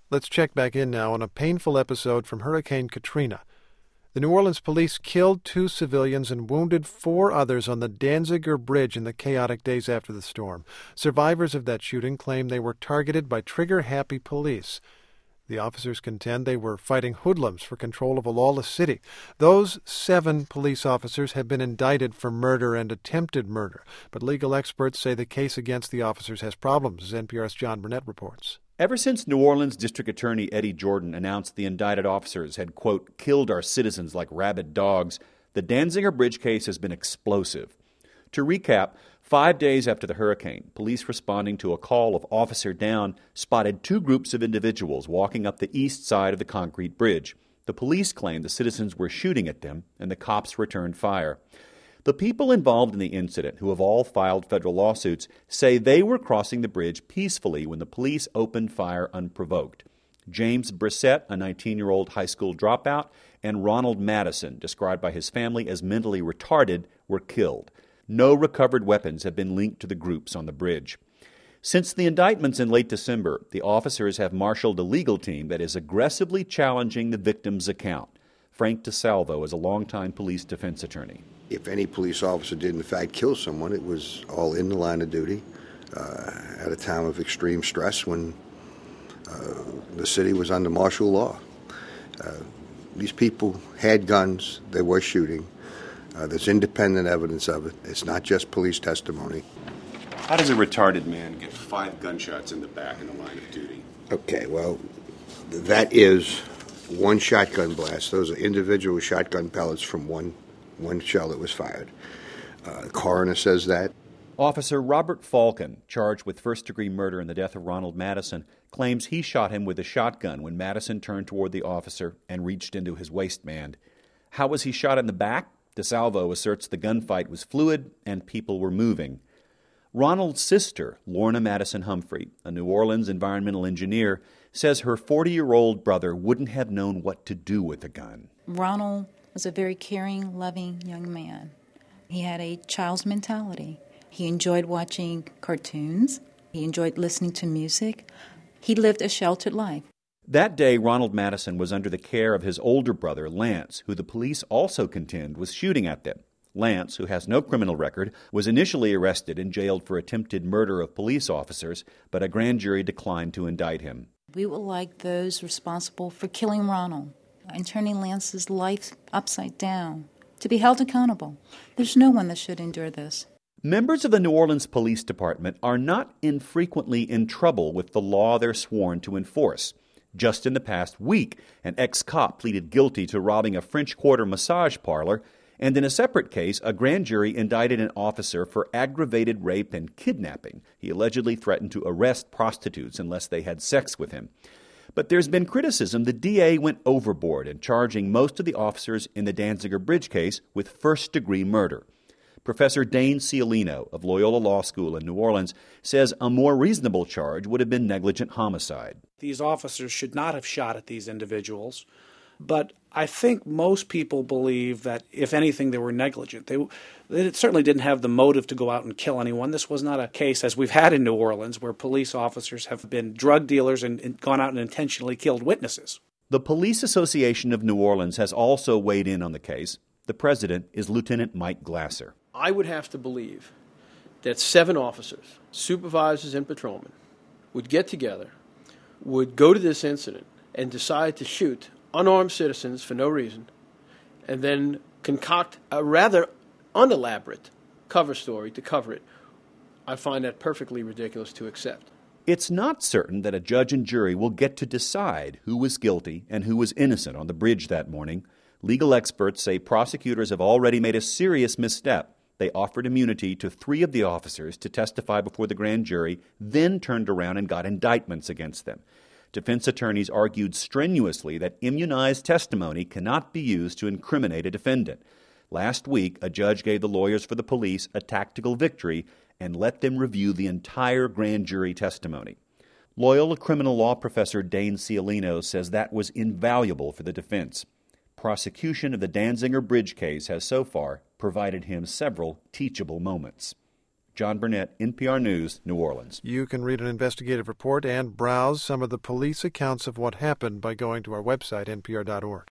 Let's check back in now on a painful episode from Hurricane Katrina. The New Orleans police killed 2 civilians and wounded 4 others on the Danziger Bridge in the chaotic days after the storm. Survivors of that shooting claim they were targeted by trigger-happy police. The officers contend they were fighting hoodlums for control of a lawless city. Those 7 police officers have been indicted for murder and attempted murder, but legal experts say the case against the officers has problems, as NPR's John Burnett reports. Ever since New Orleans District Attorney Eddie Jordan announced the indicted officers had, quote, killed our citizens like rabid dogs, the Danziger Bridge case has been explosive. To recap, 5 days after the hurricane, police responding to a call of Officer Down spotted 2 groups of individuals walking up the east side of the concrete bridge. The police claimed the citizens were shooting at them, and the cops returned fire. The people involved in the incident, who have all filed federal lawsuits, say they were crossing the bridge peacefully when the police opened fire unprovoked. James Brissett, a 19-year-old high school dropout, and Ronald Madison, described by his family as mentally retarded, were killed. No recovered weapons have been linked to the groups on the bridge. Since the indictments in late December, the officers have marshaled a legal team that is aggressively challenging the victim's account. Frank DeSalvo is a longtime police defense attorney. If any police officer did in fact kill someone, it was all in the line of duty at a time of extreme stress when the city was under martial law. These people had guns, they were shooting. There's independent evidence of it. It's not just police testimony. How does a retarded man get 5 gunshots in the back in the line of duty? Okay, well, that is one shotgun blast. Those are individual shotgun pellets from one shell that was fired. The coroner says that. Officer Robert Falcon, charged with first-degree murder in the death of Ronald Madison, claims he shot him with a shotgun when Madison turned toward the officer and reached into his waistband. How was he shot in the back? DeSalvo asserts the gunfight was fluid and people were moving. Ronald's sister, Lorna Madison Humphrey, a New Orleans environmental engineer, says her 40-year-old brother wouldn't have known what to do with a gun. Ronald was a very caring, loving young man. He had a child's mentality. He enjoyed watching cartoons. He enjoyed listening to music. He lived a sheltered life. That day, Ronald Madison was under the care of his older brother, Lance, who the police also contend was shooting at them. Lance, who has no criminal record, was initially arrested and jailed for attempted murder of police officers, but a grand jury declined to indict him. We would like those responsible for killing Ronald and turning Lance's life upside down to be held accountable. There's no one that should endure this. Members of the New Orleans Police Department are not infrequently in trouble with the law they're sworn to enforce. Just in the past week, an ex-cop pleaded guilty to robbing a French Quarter massage parlor, and in a separate case, a grand jury indicted an officer for aggravated rape and kidnapping. He allegedly threatened to arrest prostitutes unless they had sex with him. But there's been criticism the DA went overboard in charging most of the officers in the Danziger Bridge case with first-degree murder. Professor Dane Cialino of Loyola Law School in New Orleans says a more reasonable charge would have been negligent homicide. These officers should not have shot at these individuals, but I think most people believe that, if anything, they were negligent. They certainly didn't have the motive to go out and kill anyone. This was not a case, as we've had in New Orleans, where police officers have been drug dealers and gone out and intentionally killed witnesses. The Police Association of New Orleans has also weighed in on the case. The president is Lieutenant Mike Glasser. I would have to believe that 7 officers, supervisors and patrolmen, would get together, would go to this incident and decide to shoot unarmed citizens for no reason, and then concoct a rather unelaborate cover story to cover it. I find that perfectly ridiculous to accept. It's not certain that a judge and jury will get to decide who was guilty and who was innocent on the bridge that morning. Legal experts say prosecutors have already made a serious misstep. They offered immunity to 3 of the officers to testify before the grand jury, then turned around and got indictments against them. Defense attorneys argued strenuously that immunized testimony cannot be used to incriminate a defendant. Last week, a judge gave the lawyers for the police a tactical victory and let them review the entire grand jury testimony. Loyola criminal law professor Dane Cialino says that was invaluable for the defense. Prosecution of the Danziger Bridge case has so far provided him several teachable moments. John Burnett, NPR News, New Orleans. You can read an investigative report and browse some of the police accounts of what happened by going to our website, npr.org.